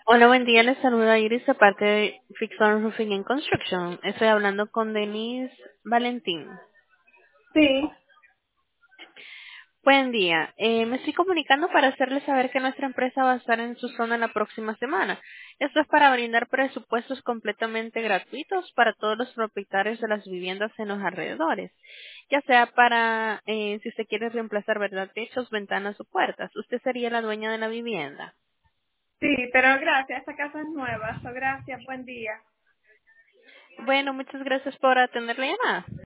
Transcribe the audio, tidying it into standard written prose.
Hola, buen día. Les saluda Iris de parte de Fixon Roofing and Construction. Estoy hablando con Denise Valentín. Sí, Buen día. Me estoy comunicando para hacerles saber que nuestra empresa va a estar en su zona la próxima semana. Esto es para brindar presupuestos completamente gratuitos para todos los propietarios de las viviendas en los alrededores. Ya sea para, si usted quiere reemplazar, ¿verdad?, techos, ventanas o puertas. Usted sería la dueña de la vivienda. sí, pero gracias, esta casa es nueva, so gracias, buen día. Bueno, muchas gracias por atender la llamada.